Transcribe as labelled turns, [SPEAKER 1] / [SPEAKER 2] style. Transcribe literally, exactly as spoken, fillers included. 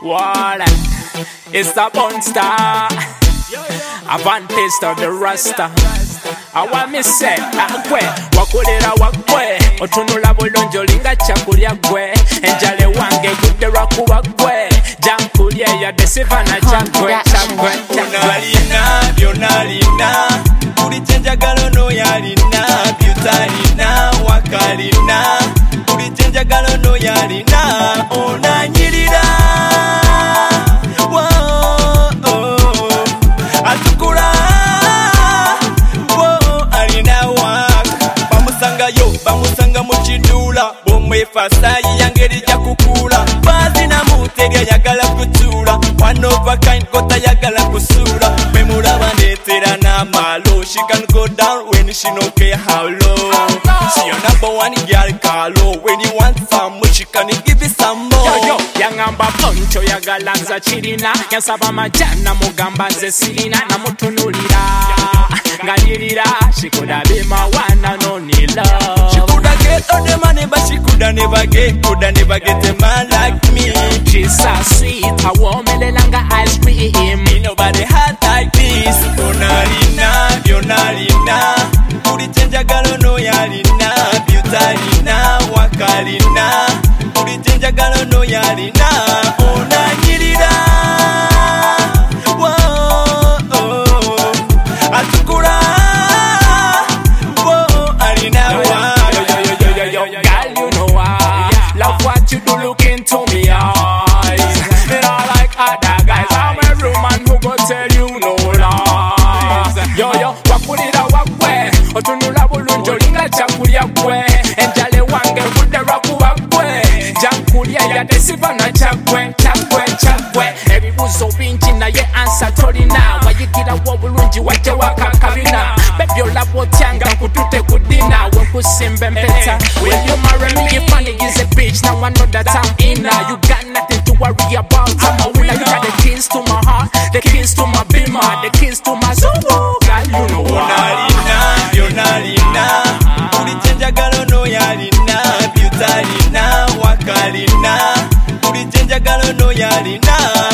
[SPEAKER 1] What? It's the Bun Star. Advantage of the Rasta. I want me say, akwe wakolera wakwe otunula bulungi linga chakulya gwe enjale wange gudera kuba gwe jankulya yadde sivana chakwe chakwe
[SPEAKER 2] nalina byonalina buli kyenjagala ono yalina byutalina wakalina buli kyenjagala ono yalina onanyirira atukula yo bamusanga mu kidula bomwefasaayi yangeri jakukula bazina muterya yagala kutuula one of a kind kota yagala kusula memulaba netera n'amalo she can go down when she no care how low she your number one girl Carlo when you want some more she can give you some more
[SPEAKER 1] yo yo yangamba poncho yagala nza kirina yansaba majana mugamba nze sirina namutunulira nganirira she could have been my one and only love.
[SPEAKER 2] She could have get all the money but she could have never get, could have never get a man like me.
[SPEAKER 1] She's so sweet, a woman langa ice cream.
[SPEAKER 2] Ain't nobody hot like this. Yonalina, yonalina, buli kyenjagala ono yalina, byutalina, wakalina, buli kyenjagala ono yalina, onanyirira.
[SPEAKER 1] You do look into me eyes. Me not like other guys. I'm a real man who go tell you no lies. Yo yo, wakulira wakwe otunula bulungi linga chakulya gwe enjale wange gudera kuba gwe jankulya yadde sivana chakwe chakwe chakwe ebibuzo bingi naye ansa tolina wayigirawo bulungi wajja wakakabina bebi olaba otyanga kutute kudina wenkusimba empeta will you marry me if money is a bitch now I know that I'm in now you got nothing to worry about I'm a winner you got the keys to my heart the keys to my beamer the keys to my soul girl you know
[SPEAKER 2] onalina yonalina buli kyenjagala ono yalina byutalina wakalina buli kyenjagala ono yalina